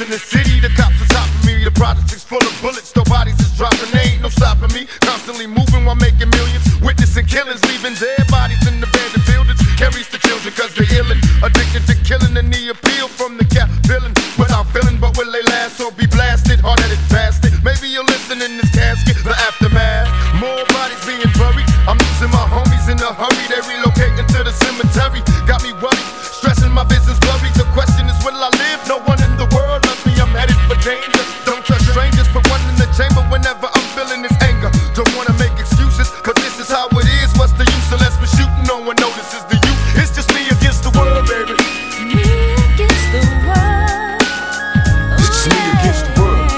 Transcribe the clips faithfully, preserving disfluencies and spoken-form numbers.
in the city, the cops are topping me. The project is full of bullets, no bodies is dropping. They ain't no stopping me. Constantly moving while making millions. Witnessing killings, leaving dead bodies in the abandoned buildings. Carries the children cause they're illin'. Addicted to killing and the appeal from the cap villain. Without feeling, but will they last or be blasted? Hard-headed bastard. Maybe you'll listen in this casket, the aftermath. More bodies being buried. I'm losing my homies in a hurry. They relocating to the cemetery. Got me worried, stressing my business blurry. The question is, will I live? No one in the world loves me. I'm headed for danger. Don't trust strangers. Put one in the chamber whenever I'm feeling this anger. Don't wanna make excuses, cause this is how it is. What's the use unless we're shooting? No one notices the youth. It's just me against the world, baby. Me against the world. It's just me against the world.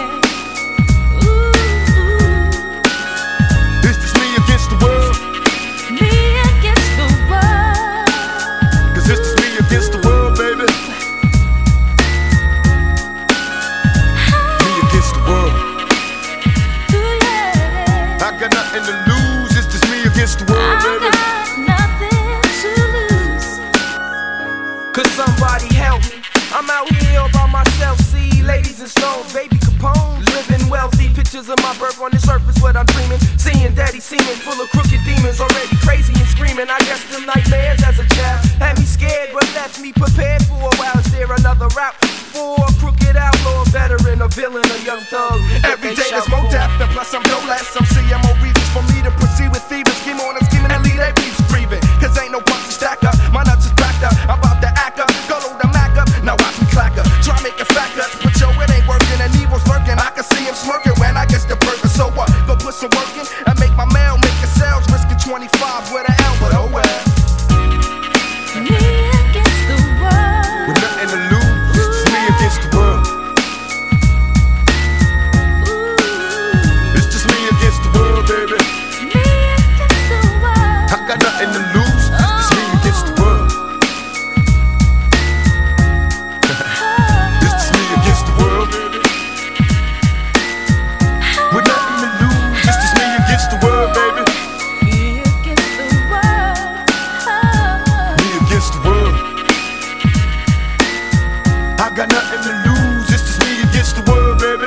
Ooh. It's just me against the world. Me against the world. Cause it's just me against the world, baby. Me against the world. Ooh, yeah. I got nothing to lose. It's just me against the world, I baby. got nothing to lose. Could somebody help me? I'm out here all by myself. See, ladies and stones, baby Capone, living wealthy. Pictures of my birth on the surface, what I'm dreaming. Seeing daddy seeming full of crooked demons, already crazy and screaming. I guess them nightmares as a child had me scared, but left me prepared for a while. Is there another route for a crooked outlaw, veteran, a villain, a young thug? Every day there's more death, and plus I'm no less. Some C M O reasons for me to proceed with thieves. Scheme on and scheming and lead their beefs breathing. Cause ain't no punch to stack up. My nuts is backed up. I'm about to act up. Go load the Mac up. Now watch me clack up. Try make a fact up. But yo, it ain't working and evil's lurking. I can see him smirking when I get the burger. So what? Go put some work in and make my mail, make a sales. Risking twenty-five with an L, but oh well. Me against the world. With nothing to lose, it's just me against the world. Ooh. It's just me against the world, baby. Me against the world. I got nothing to lose, it's me against the world. It's just me against the world, baby. With nothing to lose, it's just me against the world, baby. Me against the world. Me against the world. I got nothing to lose, it's just me against the world, baby.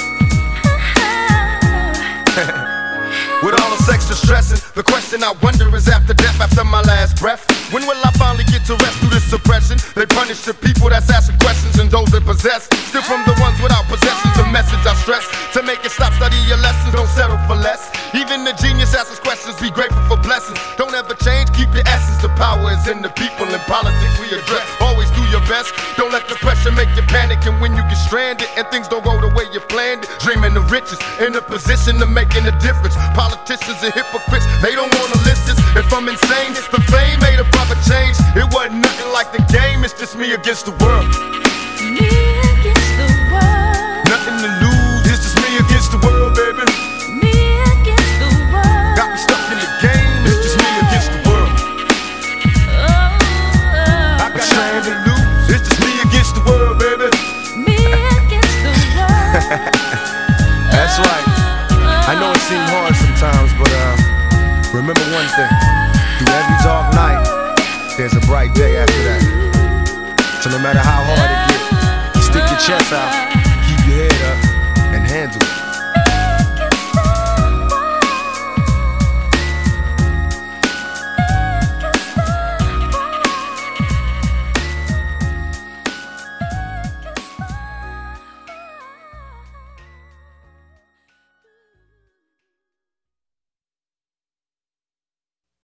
With all the extra stressing, the question I wonder is after death, after my last breath, when will I finally get to rest through this suppression? They punish the people that's asking questions and those that possess. Still from the ones without possessions, the message I stress. To make it stop, study your lessons, don't settle for less. Even the genius asks questions, be grateful for blessings. Don't ever change, keep your essence. The power is in the people, in politics we address. Always do your best, don't let the pressure make you panic. And when you get stranded and things don't go the way you planned it, dreaming of riches, in a position of making a difference. Politicians are hypocrites, they don't wanna listen. If I'm insane, the fame made a proper change. It wasn't nothing like the game, it's just me against the world. Me against the world. Nothing to lose, it's just me against the world, baby. Me against the world. Got me stuck in the game, it's just me against the world. Oh, I got nothing to lose, it's just me against the world, baby. me against the world. That's right. I know it seems hard sometimes, but uh, remember one thing. Through every dark night, there's a bright day after that. So no matter how hard it gets, stick your chest out.